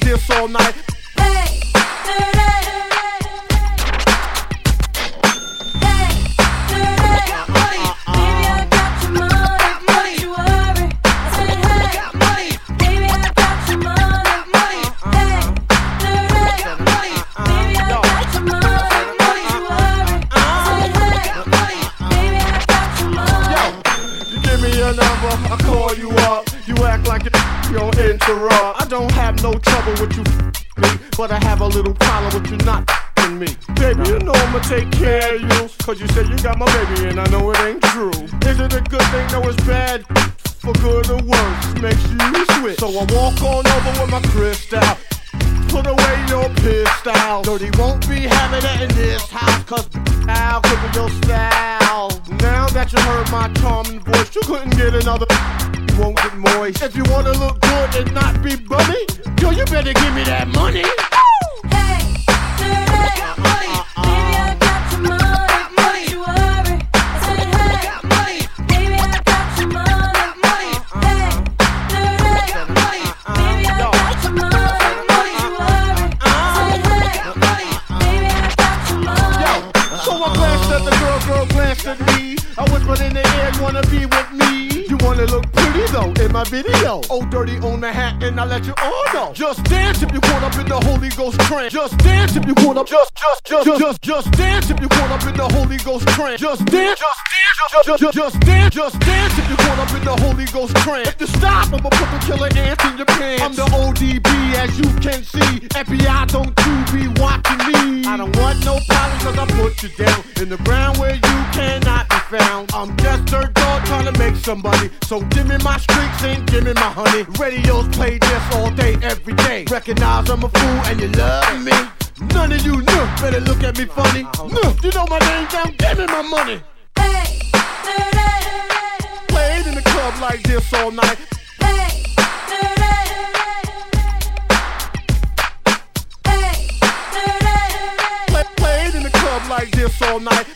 this all night. Hey, I call you up, you act like you don't interrupt. I don't have no trouble with you me, but I have a little problem with you not me. Baby, you know I'ma take care of you, cause you said you got my baby and I know it ain't true. Is it a good thing? No, it's bad. For good or worse, makes you switch. So I walk on over with my crystal. Put away your pistol. Dirty won't be having it in this house, cause Al could be your style. Now that you heard my charming voice, you couldn't get another. You won't get moist. If you wanna look good and not be bummy, yo, you better give me that money. I whispered in the air, you wanna be with me? You wanna look pretty though in my video. Oh, dirty on the hat, and I let you all know. Just dance if you caught up in the Holy Ghost trance. Just dance if you caught up. Just dance if you caught up in the Holy Ghost trance. Just dance if you caught up in the Holy Ghost trance. If you stop, I'ma put the killer ants in your pants. I'm the ODB, as you can see. FBI, don't you be watching me. I don't want no problems, cause I put you down in the ground where you cannot be found. I'm just dirt dog trying to make somebody. So give me my streaks and give me my honey. Radios play this all day, every day. Recognize I'm a fool and you love me. None of you knew, better look at me funny. No, you know my name down, give me my money. Played in the club like this all night. Played in the club like this all night.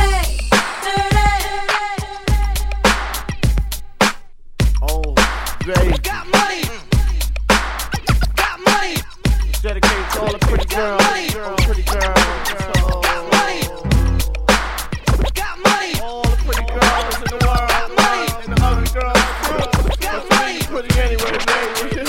Oh, baby. Got money. Got money. Dedicated to all the pretty girls. Pretty girls. Got money. Got money. All the pretty girls in the world. Got money. And the ugly girls. Got money. Pretty anyway, baby.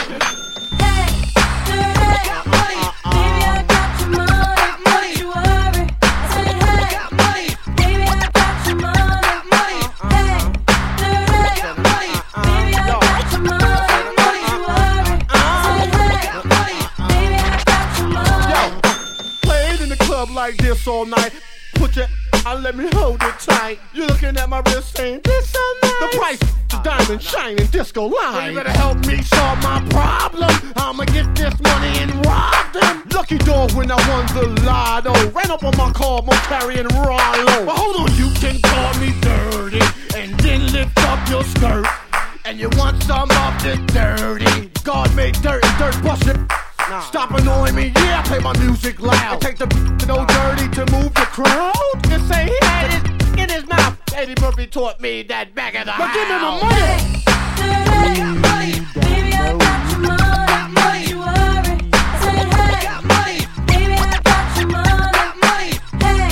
Like this all night. Put your and let me hold it tight. You're looking at my wrist saying, this so nice. The price is diamond shining disco line. Well, you better help me solve my problem. I'ma get this money and rob them. Lucky dog when I won the lotto. Ran up on my car, more carrying Rollo. But hold on, you can call me dirty and then lift up your skirt. And you want some of the dirty. God made dirt and dirt bust it. Nah. Stop annoying me, yeah, I play my music loud. I take the no dirty to move the crowd. And say he had it in his mouth. Eddie Murphy taught me that back of the house. But give me my money. Got money. Baby, I got your money. Got money. You worry. I said, hey. Got money. Baby, I got your money. Got money. Hey.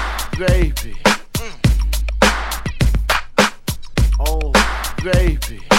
Baby. Oh, baby.